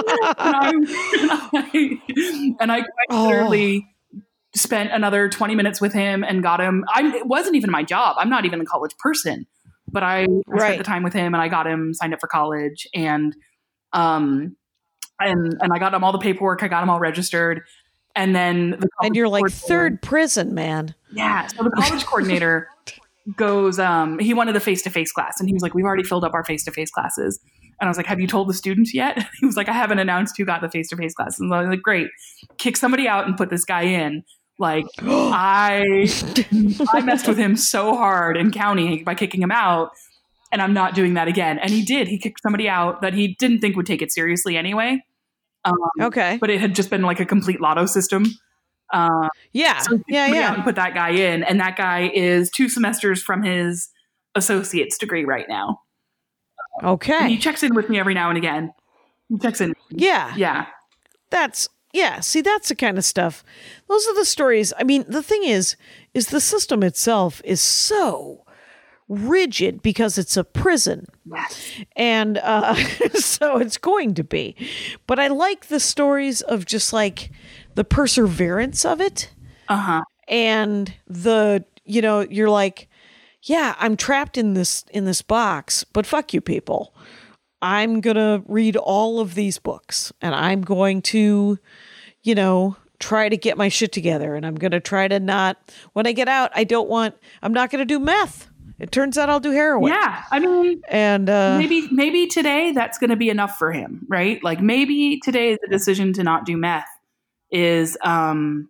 I literally spent another 20 minutes with him and got him. It wasn't even my job. I'm not even a college person. But I spent the time with him and I got him signed up for college. And I got him all the paperwork. I got him all registered. And then and you're like third prison, man. Yeah. So the college coordinator goes, he wanted a face-to-face class. And he was like, we've already filled up our face-to-face classes. And I was like, have you told the students yet? He was like, I haven't announced who got the face-to-face classes. And I was like, great. Kick somebody out and put this guy in. Like, I messed with him so hard in county by kicking him out. And I'm not doing that again. And he did. He kicked somebody out that he didn't think would take it seriously anyway. Okay. But it had just been like a complete lotto system. So and put that guy in. And that guy is 2 semesters from his associate's degree right now. Okay. And he checks in with me every now and again. He checks in. Yeah. Yeah. See, that's the kind of stuff. Those are the stories. I mean, the thing is the system itself is so rigid because it's a prison. Yes. And so it's going to be. But I like the stories of just like the perseverance of it. Uh-huh. And you're like, yeah, I'm trapped in this box, but fuck you people. I'm going to read all of these books and I'm going to, try to get my shit together. And I'm going to try to not, when I get out, I'm not going to do meth. It turns out I'll do heroin. Yeah. I mean, and maybe today that's going to be enough for him, right? Like maybe today the decision to not do meth is a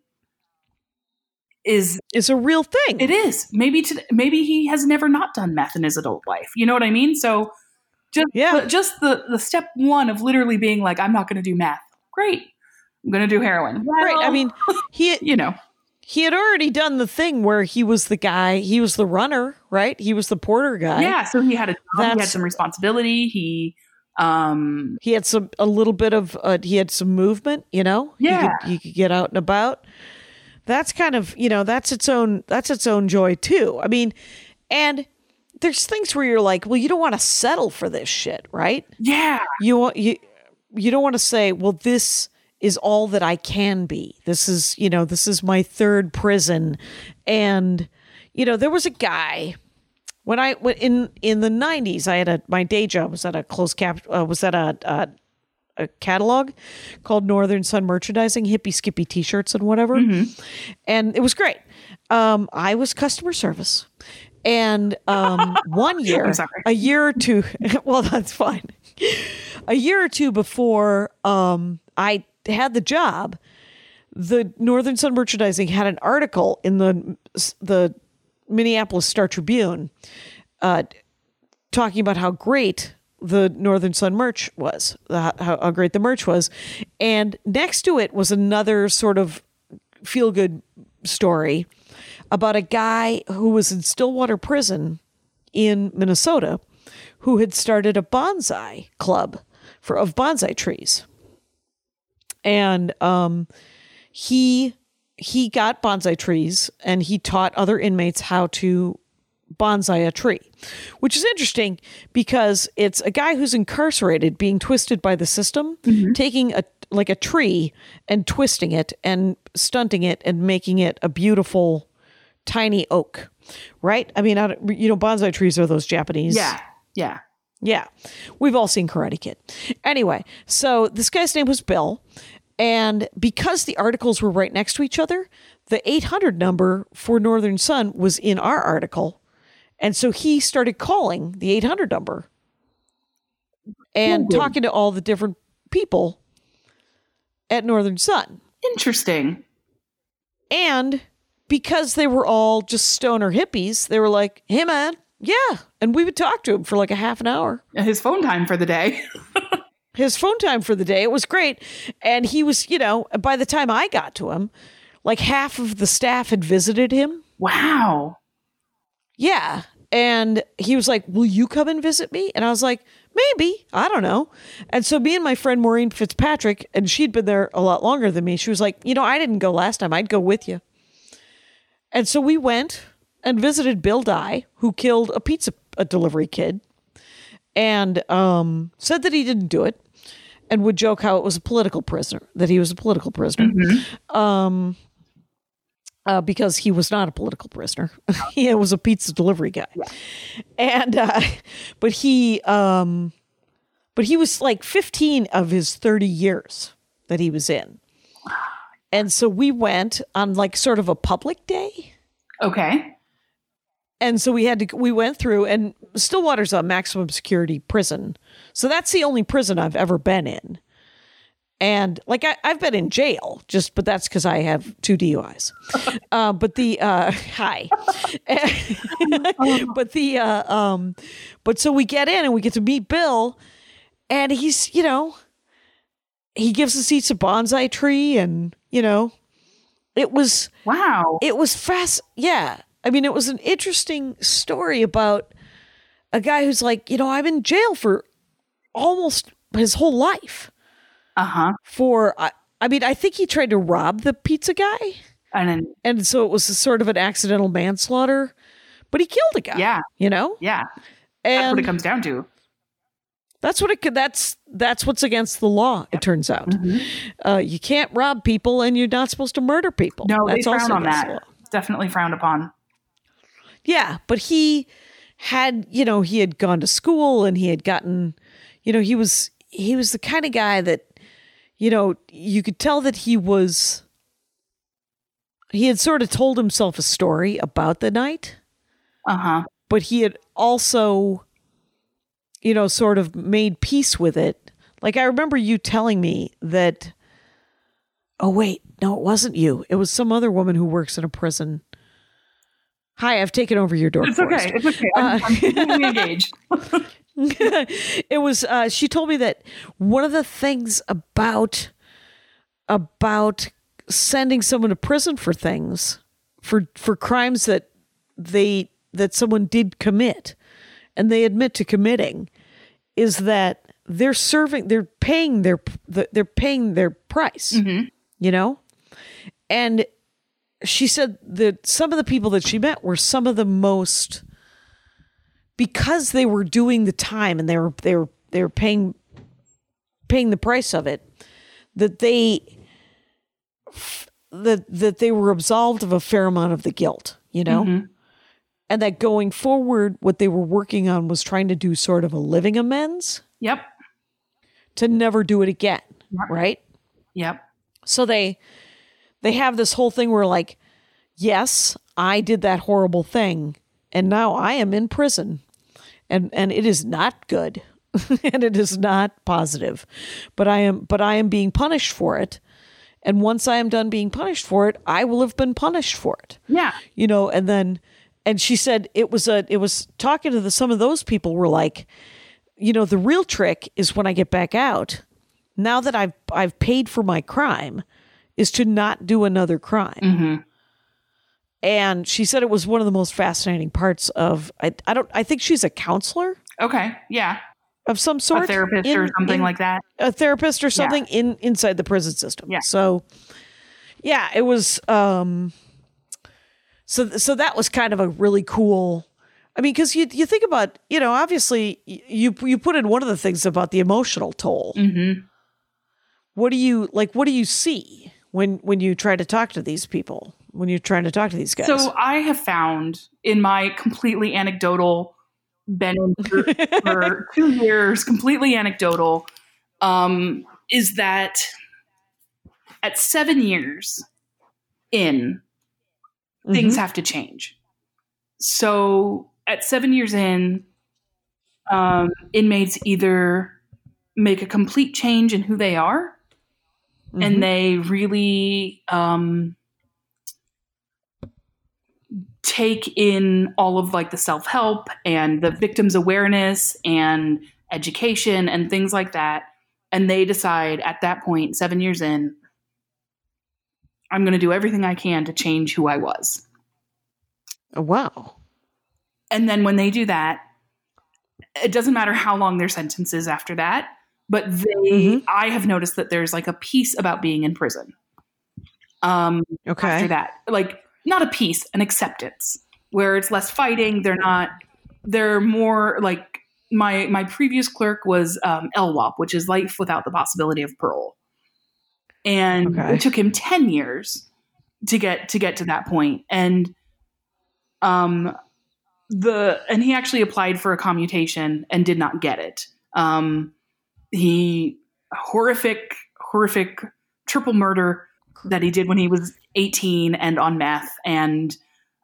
real thing. It is. Maybe he has never not done meth in his adult life. You know what I mean? So just the step one of literally being like, I'm not going to do meth. Great. I'm going to do heroin. Well, right. I mean, he had already done the thing where he was the guy, he was the runner, right? He was the porter guy. Yeah. So he had a job, he had some responsibility. He had a little bit of, he had some movement, Yeah. He could get out and about. That's kind of, that's its own joy too. I mean, and there's things where you're like, well, you don't want to settle for this shit, right? Yeah. You don't want to say, well, this is all that I can be. This is my third prison. And, there was a guy, When in the 90s, I had my day job was at a a catalog called Northern Sun Merchandising, hippie skippy t-shirts and whatever. And it was great. I was customer service. And 1 year, a year or two, well, that's fine. A year or two before I had the job, the Northern Sun Merchandising had an article in the Minneapolis Star Tribune talking about how great the Northern Sun merch was, how great the merch was. And next to it was another sort of feel-good story about a guy who was in Stillwater Prison in Minnesota who had started a bonsai club of bonsai trees. And he got bonsai trees and he taught other inmates how to bonsai a tree, which is interesting because it's a guy who's incarcerated being twisted by the system, taking a tree and twisting it and stunting it and making it a beautiful tiny oak, right? I mean, bonsai trees are those Japanese. Yeah. We've all seen Karate Kid. Anyway, so this guy's name was Bill. And because the articles were right next to each other, the 800 number for Northern Sun was in our article. And so he started calling the 800 number and talking to all the different people at Northern Sun. Interesting. And because they were all just stoner hippies, they were like, hey, man, yeah. And we would talk to him for like a half an hour. His phone time for the day. It was great. And he was, by the time I got to him, like half of the staff had visited him. Wow. Yeah. And he was like, will you come and visit me? And I was like, maybe. I don't know. And so me and my friend Maureen Fitzpatrick, and she'd been there a lot longer than me. She was like, I didn't go last time. I'd go with you. And so we went and visited Bill Dye, who killed a pizza delivery kid, and said that he didn't do it and would joke how it was that he was a political prisoner. Because he was not a political prisoner. He was a pizza delivery guy. Yeah. And, but he was like 15 of his 30 years that he was in. And so we went on like sort of a public day. Okay. And so we went through, and Stillwater's a maximum security prison. So that's the only prison I've ever been in. And like I've been in jail, but that's because I have 2 DUIs. But so we get in and we get to meet Bill, and he's, he gives us each a bonsai tree, and it was fast. Yeah. I mean, it was an interesting story about a guy who's like, I'm in jail for almost his whole life. I think he tried to rob the pizza guy. And so it was a sort of an accidental manslaughter, but he killed a guy. Yeah. Yeah. And that's what it comes down to. That's what's against the law, it turns out. You can't rob people, and you're not supposed to murder people. No, that's they frown on that. Definitely frowned upon. Yeah, but he had, he had gone to school, and he had gotten, he was the kind of guy that, you could tell that he had sort of told himself a story about the night. But he had also, sort of made peace with it. Like, I remember you telling me that, oh, wait, no, it wasn't you. It was some other woman who works in a prison. Hi, I've taken over your door. It's okay. I'm completely engaged. It was, she told me that one of the things about sending someone to prison for things, for crimes that someone did commit and they admit to committing, is that they're paying their price, and she said that some of the people that she met were some of the most, because they were doing the time and they were paying the price of it, that they were absolved of a fair amount of the guilt, and that going forward, what they were working on was trying to do sort of a living amends Yep. to never do it again, right? Yep. So they have this whole thing where like, yes, I did that horrible thing, and now I am in prison, and it is not good, and it is not positive, but I am being punished for it, and once I am done being punished for it, I will have been punished for it. Yeah. You know, and she said it was talking to some of those people were like, you know, the real trick is when I get back out, now that I've paid for my crime, is to not do another crime. Mm-hmm. And she said it was one of the most fascinating parts of, I think she's a counselor Okay. Yeah. of some sort. A therapist or something like that. A therapist or something inside the prison system. Yeah. So, yeah, it was, so that was kind of a really cool, I mean, because you think about, you know, obviously you put in one of the things about the emotional toll. Mm-hmm. What do you see when you try to talk to these people? When you're trying to talk to these guys? So I have found in my completely anecdotal, been in for 2 years, completely anecdotal, is that at 7 years in, things have to change. So at 7 years in, inmates either make a complete change in who they are, and they really take in all of like the self-help and the victim's awareness and education and things like that. And they decide at that point, 7 years in, I'm going to do everything I can to change who I was. Oh, wow. And then when they do that, it doesn't matter how long their sentence is after that, but I have noticed that there's like a piece about being in prison. Okay. After that, like not a peace, an acceptance where it's less fighting. They're more like my previous clerk was LWOP, which is life without the possibility of parole. And it took him 10 years to get to that point. And he actually applied for a commutation and did not get it. He horrific triple murder that he did when he was 18 and on meth, and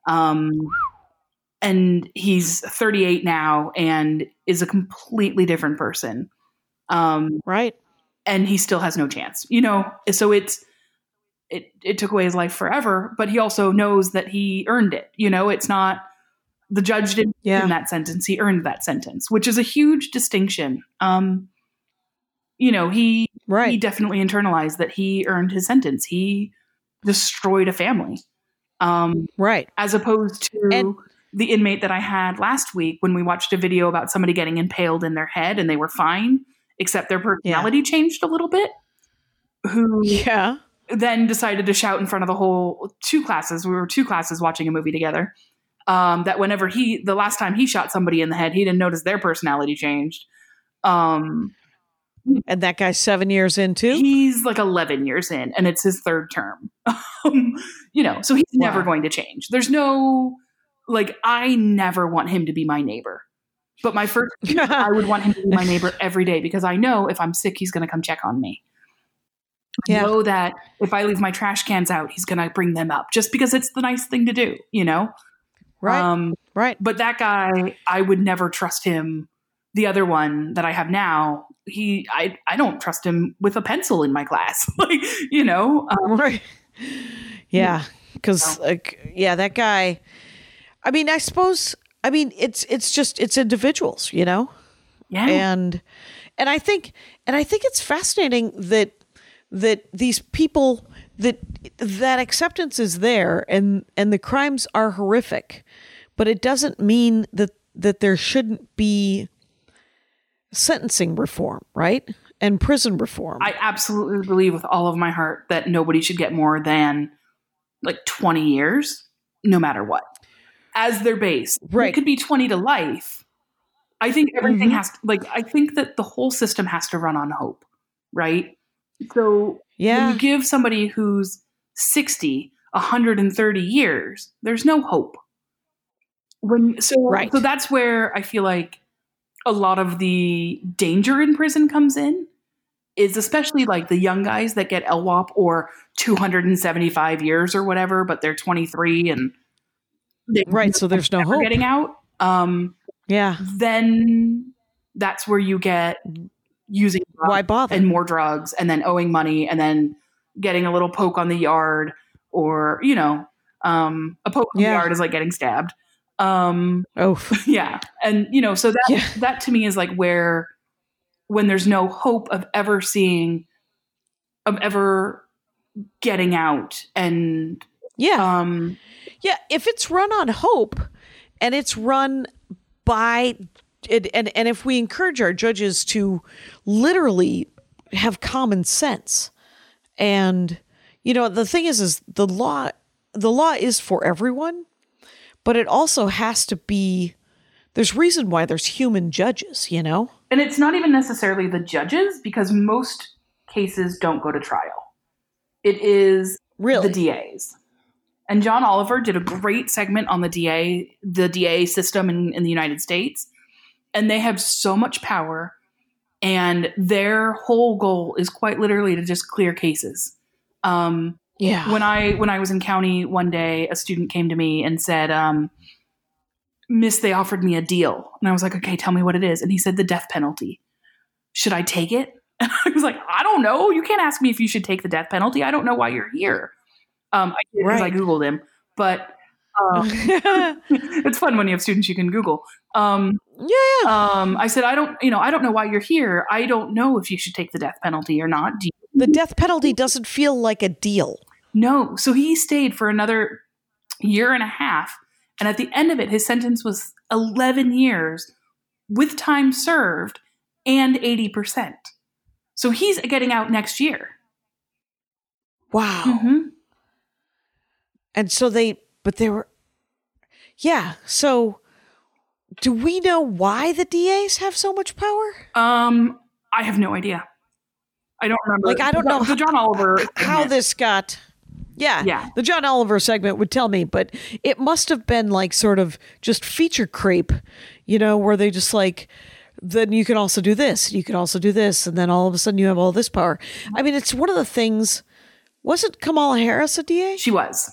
he's 38 now and is a completely different person. Right. And he still has no chance, you know? So it took away his life forever, but he also knows that he earned it. You know, it's not, the judge didn't give him that sentence. He earned that sentence, which is a huge distinction. You know, he definitely internalized that he earned his sentence. He destroyed a family. Right. As opposed to the inmate that I had last week when we watched a video about somebody getting impaled in their head and they were fine, except their personality changed a little bit. Who then decided to shout in front of the whole 2 classes. We were 2 classes watching a movie together. That whenever the last time he shot somebody in the head, he didn't notice their personality changed. And that guy's 7 years in too? He's like 11 years in, and it's his 3rd term. You know, so he's never going to change. There's no, like, I never want him to be my neighbor. But my first, I would want him to be my neighbor every day because I know if I'm sick, he's going to come check on me. I know that if I leave my trash cans out, he's going to bring them up just because it's the nice thing to do, you know? Right. Right. But that guy, I would never trust him. The other one that I have now, I don't trust him with a pencil in my class. Like, you know? Right. Yeah. Because, that guy, I mean, I suppose, it's individuals, you know? Yeah. And I think it's fascinating that these people, that acceptance is there and the crimes are horrific, but it doesn't mean that there shouldn't be sentencing reform, right? And prison reform. I absolutely believe with all of my heart that nobody should get more than like 20 years, no matter what, as their base. Right. It could be 20 to life. I think everything has to, like, I think that the whole system has to run on hope, right? So when you give somebody who's 60, 130 years, there's no hope. Right. So that's where I feel like a lot of the danger in prison comes in, is especially like the young guys that get LWOP or 275 years or whatever, but they're 23 and Right. So there's no hope. getting out. Yeah. Then that's where you get using Why bother? and more drugs, and then owing money, and then getting a little poke on the yard, or a poke on the yard is like getting stabbed. Yeah, and so that to me is like where, when there's no hope of ever getting out, and if it's run on hope, and it's run by it, and if we encourage our judges to literally have common sense, and the thing is the law is for everyone, but it also has to be, there's reason why there's human judges, and it's not even necessarily the judges, because most cases don't go to trial. It is really the DAs. And John Oliver did a great segment on the DA system in the United States. And they have so much power, and their whole goal is quite literally to just clear cases. When I was in county one day, a student came to me and said, Miss, they offered me a deal. And I was like, okay, tell me what it is. And he said, the death penalty. Should I take it? And I was like, I don't know. You can't ask me if you should take the death penalty. I don't know why you're here. I did because I Googled him, but it's fun when you have students you can Google. I said, I don't know why you're here. I don't know if you should take the death penalty or not. The death penalty doesn't feel like a deal. No. So he stayed for another year and a half. And at the end of it, his sentence was 11 years with time served and 80%. So he's getting out next year. Wow. Mm-hmm. And so so do we know why the DAs have so much power? I have no idea. I don't remember. I don't know the John Oliver how this got. Yeah. The John Oliver segment would tell me, but it must have been like sort of just feature creep, where they just like, then you can also do this, you can also do this, and then all of a sudden you have all this power. I mean, it's one of the things. Wasn't Kamala Harris a DA? She was.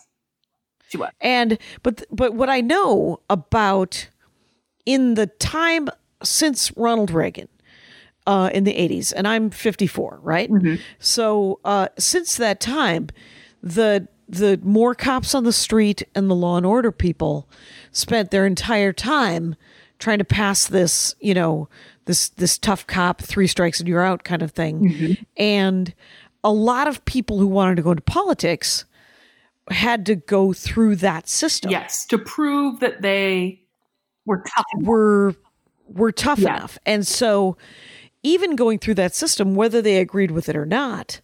And but what I know about in the time since Ronald Reagan in the 80s, and I'm 54, right? Mm-hmm. So since that time, the more cops on the street and the law and order people spent their entire time trying to pass this, this tough cop, 3 strikes and you're out kind of thing. Mm-hmm. And a lot of people who wanted to go into politics had to go through that system. Yes, to prove that they were tough. Were tough enough. And so even going through that system, whether they agreed with it or not,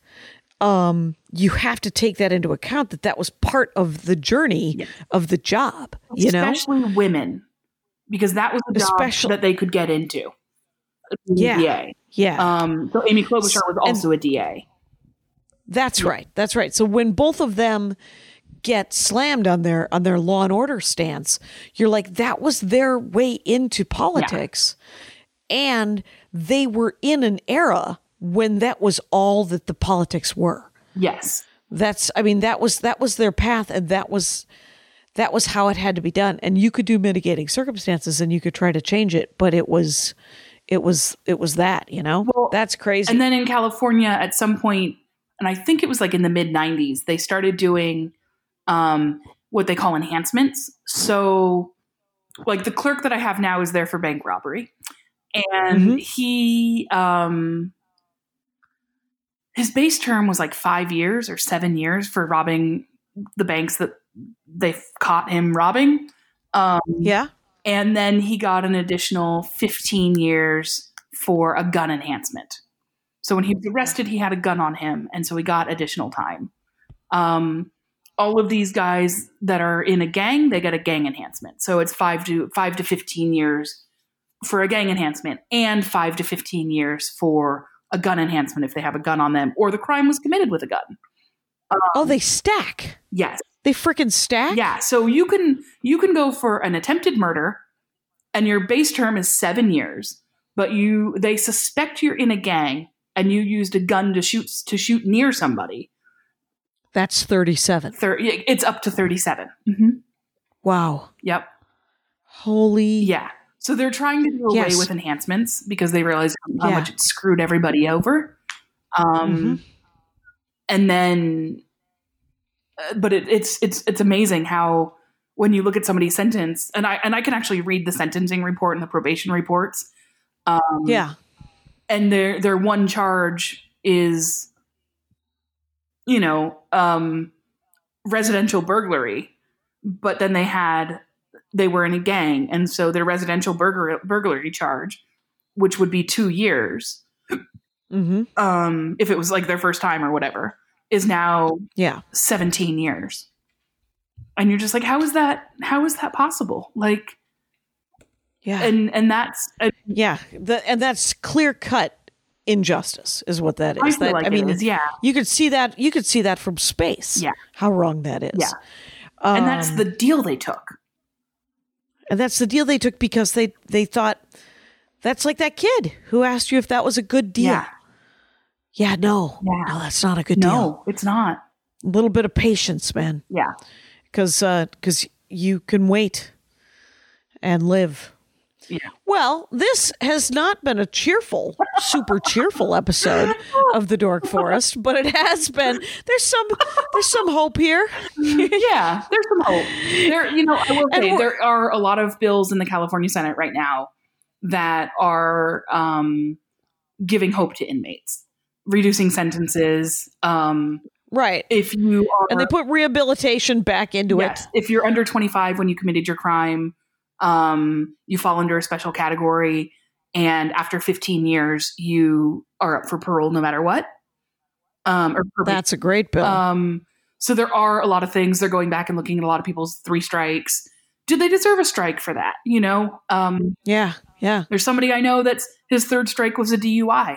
you have to take that into account, that was part of the journey of the job, Especially women, because that was the job that they could get into. DA. So Amy Klobuchar was also a DA. That's right. That's right. So when both of them get slammed on their law and order stance, you're like, that was their way into politics. And they were in an era when that was all that the politics were. Yes. That was their path, and that was how it had to be done. And you could do mitigating circumstances and you could try to change it, but it was that, Well, that's crazy. And then in California at some point, and I think it was like in the mid 90s, they started doing what they call enhancements. So like the clerk that I have now is there for bank robbery. And he, his base term was like 5 years or 7 years for robbing the banks that they caught him robbing. And then he got an additional 15 years for a gun enhancement. So when he was arrested, he had a gun on him. And so he got additional time. All of these guys that are in a gang, they get a gang enhancement. So it's 5 to 15 years for a gang enhancement and 5 to 15 years for a gun enhancement if they have a gun on them or the crime was committed with a gun. Oh, they stack. Yes. They freaking stack? Yeah. So you can go for an attempted murder, and your base term is 7 years, but they suspect you're in a gang and you used a gun to shoot near somebody. That's 37. It's up to 37. Mm-hmm. Wow. Yep. Holy. Yeah. So they're trying to do away with enhancements because they realize how much it screwed everybody over. And then, but it's amazing how when you look at somebody's sentence, and I can actually read the sentencing report and the probation reports. And their one charge is, residential burglary, but then they were in a gang, and so their residential burglary charge, which would be 2 years, if it was like their first time or whatever, is now 17 years. And you're just like, how is that possible? Like, and that's and that's clear cut injustice is what that is. I feel like it is, you could see that from space. Yeah, how wrong that is. Yeah, and that's the deal they took. And that's the deal they took because they thought that's like that kid who asked you if that was a good deal. No, that's not a good deal. No, it's not. A little bit of patience, man. Yeah, because you can wait and live. Yeah. Well, this has not been a super cheerful episode of the Dork Forest, but it has been. There's some hope here. Yeah, there's some hope. I will say there are a lot of bills in the California Senate right now that are giving hope to inmates, reducing sentences. Right. If you are, and they put rehabilitation back into it. If you're under 25 when you committed your crime, you fall under a special category, and after 15 years, you are up for parole no matter what. That's a great bill. So there are a lot of things. They're going back and looking at a lot of people's 3 strikes. Did they deserve a strike for that? Yeah. There's somebody I know that's his 3rd strike was a DUI.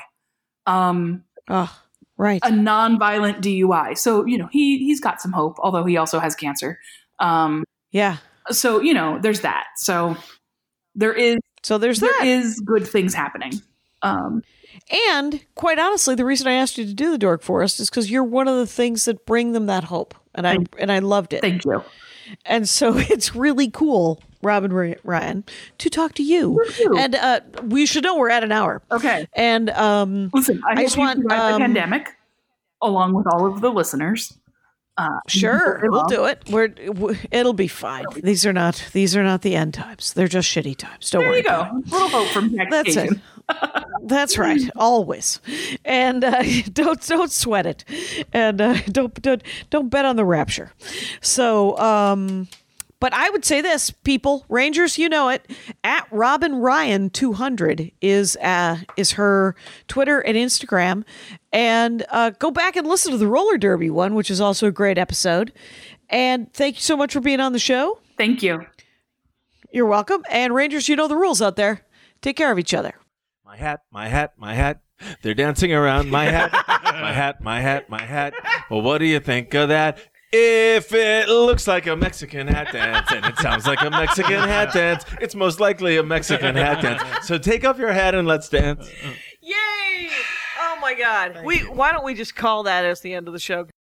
Right. A non-violent DUI. So, he's got some hope, although he also has cancer. So, there's that. So there is good things happening. And quite honestly, the reason I asked you to do the Dork Forest is because you're one of the things that bring them that hope. And I loved it. Thank you. And so it's really cool, Robin Ryan, to talk to you. And we should know we're at an hour. Okay. And listen, I just want the pandemic along with all of the listeners. Sure, we'll do it. It'll be fine. These are not the end times. They're just shitty times. Don't worry. There you go. A little hope from next That's it. That's right. Always. And don't sweat it. And don't bet on the rapture. So, but I would say this, people, Rangers, you know it. At Robin Ryan 200 is her Twitter and Instagram, and go back and listen to the roller derby one, which is also a great episode. And thank you so much for being on the show. Thank you. You're welcome. And Rangers, you know the rules out there. Take care of each other. My hat, my hat, my hat. They're dancing around my hat, my hat, my hat, my hat. Well, what do you think of that? If it looks like a Mexican hat dance and it sounds like a Mexican hat dance, it's most likely a Mexican hat dance. So take off your hat and let's dance. Yay! Oh my God. Why don't we just call that as the end of the show?